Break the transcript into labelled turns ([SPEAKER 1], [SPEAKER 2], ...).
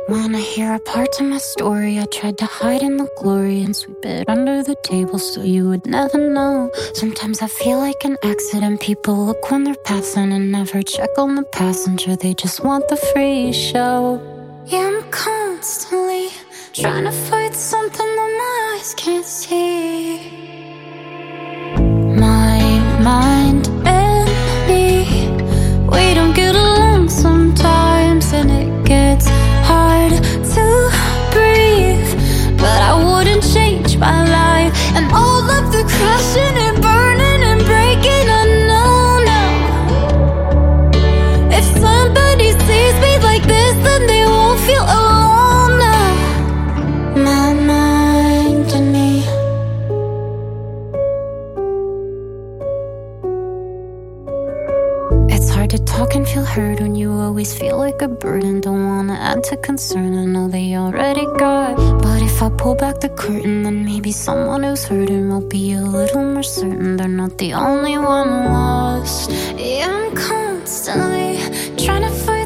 [SPEAKER 1] Wanna hear a part to my story I tried to hide in the glory and sweep it under the table so you would never know. Sometimes I feel like an accident. People look when they're passing and never check on the passenger. They just want the free show. Yeah, I'm constantly trying to fight something that my eyes can't see. My mind and me, we don't get along sometimes, and it gets hard to breathe. But I wouldn't change my life and all of the crashing and burning and breaking. I know now, if somebody sees me like this, then they won't feel alone now. My mind and me. It's hard to talk and feel heard when you always feel like a burden. Don't wanna add to concern, I know they already got. But if I pull back the curtain, then maybe someone who's hurting will be a little more certain they're not the only one lost. Yeah, I'm constantly trying to fight